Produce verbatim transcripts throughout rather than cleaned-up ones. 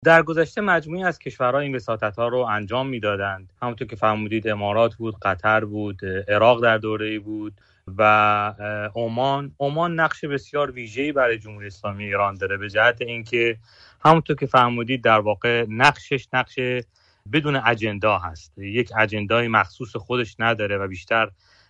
در گذشته مجموعی از کشورها این وساطت‌ها رو انجام می‌دادند. همونطور که فرمودید امارات بود، قطر بود، عراق در دوره‌ای بود و عمان. عمان نقش بسیار ویژه‌ای برای جمهوری اسلامی ایران داره به جهت اینکه همونطور که فرمودید در واقع نقشش نقش بدون اجندا هست. یک اجندای مخصوص خودش نداره و بیشتر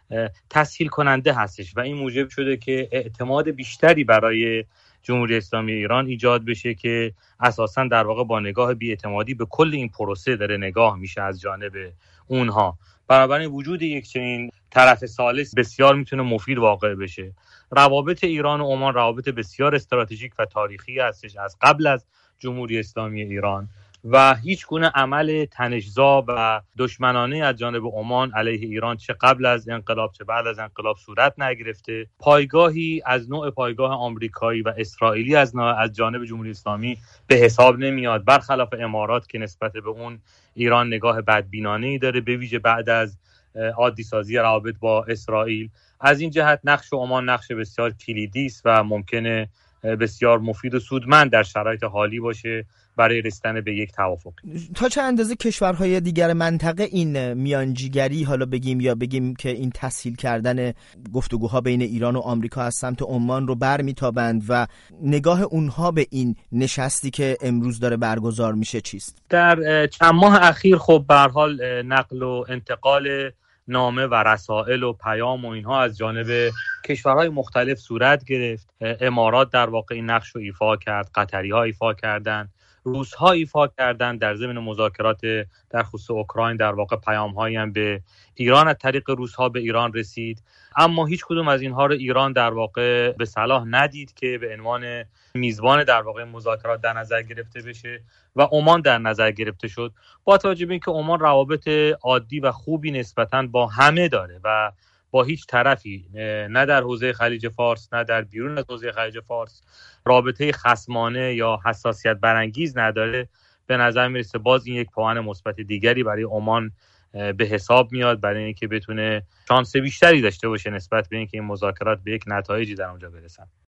تسهیل کننده هستش و این موجب شده که اعتماد بیشتری برای جمهوری اسلامی ایران ایجاد بشه که اساساً در واقع با نگاه بی‌اعتمادی به کل این پروسه داره نگاه میشه از جانب اونها. بنابراین وجود یک چنین طرف ثالث بسیار میتونه مفید واقع بشه. روابط ایران و عمان روابط بسیار استراتژیک و تاریخی هستش از قبل از جمهوری اسلامی ایران و هیچ گونه عمل تنش‌زا و دشمنانه از جانب عمان علیه ایران چه قبل از انقلاب چه بعد از انقلاب صورت نگرفته. پایگاهی از نوع پایگاه آمریکایی و اسرائیلی از از جانب جمهوری اسلامی به حساب نمیاد، برخلاف امارات که نسبت به اون ایران نگاه بدبینانه‌ای داره، به ویژه بعد از عادی سازی روابط با اسرائیل. از این جهت نقش عمان نقش بسیار کلیدی است و ممکنه بسیار مفید و سودمند در شرایط حالی باشه برای رسیدن به یک توافق. تا چه اندازه کشورهای دیگر منطقه این میانجیگری حالا بگیم یا بگیم که این تسهیل کردن گفتگوها بین ایران و آمریکا از سمت عمان رو برمیتابند و نگاه اونها به این نشستی که امروز داره برگزار میشه چیست؟ در چند ماه اخیر خب به هر حال نقل و انتقال نامه و رسائل و پیام و اینها از جانب کشورهای مختلف صورت گرفت. امارات در واقع این نقش رو ایفا کرد، قطری‌ها ایفا کردن، روس‌ها ایفا کردن در ضمن مذاکرات در خصوص اوکراین. در واقع پیام‌هایی هم به ایران از طریق روس‌ها به ایران رسید، اما هیچ کدوم از اینها رو ایران در واقع به صلاح ندید که به عنوان میزبان در واقع مذاکرات در نظر گرفته بشه و عمان در نظر گرفته شد، با توجه به اینکه عمان روابط عادی و خوبی نسبتاً با همه داره و با هیچ طرفی نه در حوزه خلیج فارس نه در بیرون از حوزه خلیج فارس رابطه خصمانه یا حساسیت برانگیز نداره. به نظر میرسه باز این یک پوان مثبت دیگری برای عمان به حساب میاد برای اینکه بتونه شانس بیشتری داشته باشه نسبت به اینکه این مذاکرات به یک نتایجی در اونجا برسن.